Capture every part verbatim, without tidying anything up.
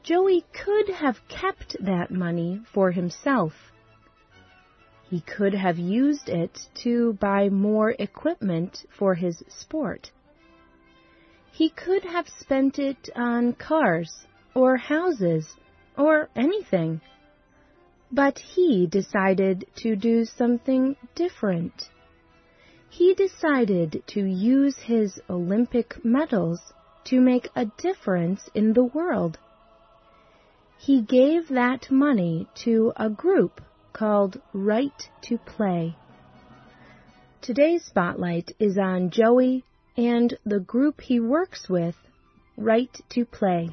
Joey could have kept that money for himself. He could have used it to buy more equipment for his sport. He could have spent it on cars or houses or anything. But he decided to do something different. He decided to use his Olympic medals to make a difference in the world. He gave that money to a group called Right to Play. Today's spotlight is on Joey and the group he works with, Right to Play.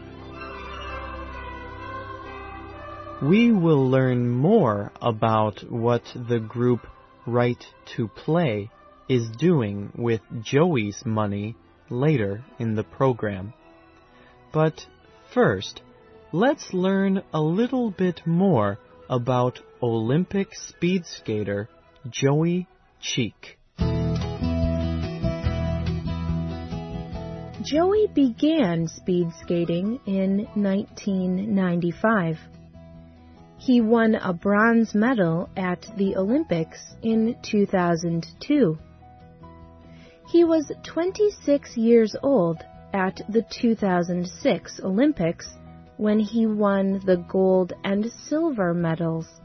We will learn more about what the group Right to Play is doing with Joey's money later in the program. But first, let's learn a little bit more about Olympic speed skater Joey Cheek. Joey began speed skating in nineteen ninety-five. He won a bronze medal at the Olympics in two thousand two. He was twenty-six years old at the two thousand six Olympics when he won the gold and silver medals.